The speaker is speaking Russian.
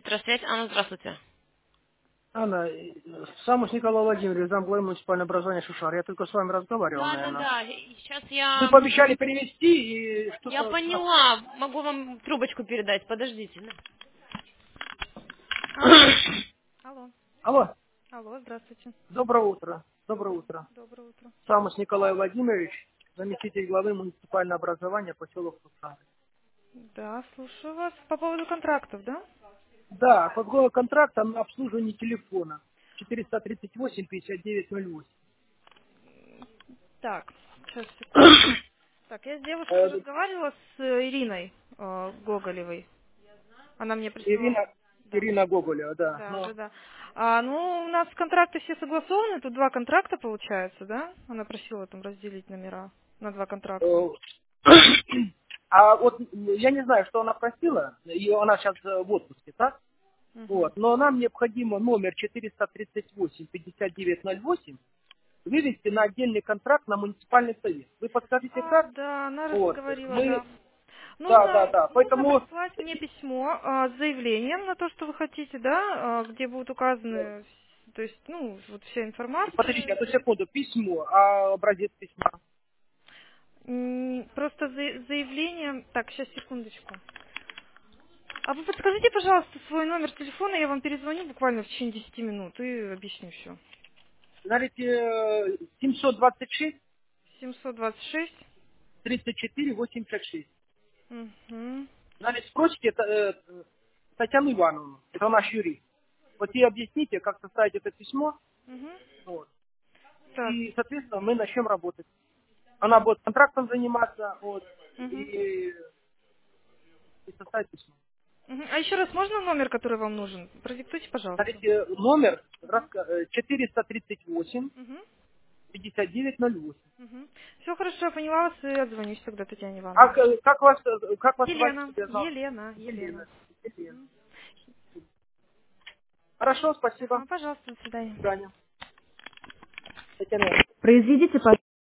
Электросвязь. Анна, здравствуйте. Анна, Самус Николай Владимирович, замглавы муниципального образования Шушар. Я только с вами разговаривал, Да, да, наверное. да. И сейчас Вы я... пообещали перевести и Я что-то... поняла. Могу вам трубочку передать. Подождите. Алло. Алло. Алло, Алло, здравствуйте. доброе утро. Доброе Доброе, утро. доброе утро. Самус Николай Владимирович, заместитель главы муниципального образования поселок Шушар. Да, слушаю вас. По поводу контрактов, да? Да, по поводу контракта на обслуживание телефона. 438-5908. Так, сейчас, секунду. Так, я с девушкой Э, разговаривала с Ириной Гоголевой. Она мне присылала. Ирина, Да. Ирина Гоголева, да. Да, Но, да, да. Ну, у нас контракты все согласованы, тут два контракта получается, да? Она просила там разделить номера на два контракта. э, а вот я не знаю, что она просила, и она сейчас в отпуске, так? Мгм. Вот. Но нам необходимо номер 438-5908 вывести на отдельный контракт на муниципальный совет. Вы подскажите как? Да, она Вот. говорила, Мы, да. да. Нужно Поэтому, прислать мне письмо с заявлением на то, что вы хотите, да, где будут указаны, то есть, ну, вот вся подождите, информация. одну секунду, письмо, а образец письма. Просто заявление. Так, сейчас, секундочку. А вы подскажите, пожалуйста, свой номер телефона, я вам перезвоню буквально в течение 10 минут и объясню все. Знаете, 726 726. 34 86. Угу. Значит, спросите Татьяну Ивановну, это наш юрист. Вот ей объясните, как составить это письмо, Угу. вот, Так. и, соответственно, мы начнем работать. Она будет контрактом заниматься, вот, Угу. и составить письмо. Угу. А еще раз можно номер, который вам нужен? Продиктуйте, пожалуйста. Смотрите, номер Угу. 438 Угу. 5908. Угу. Все хорошо, я поняла вас и отзвонюсь тогда Татьяне А Ивановне. как вас звать, Елена. чтобы я знал? Елена. Елена. Елена. Елена. Хорошо, спасибо. Ага, пожалуйста, до До свидания. свидания. Татьяна. Произведите,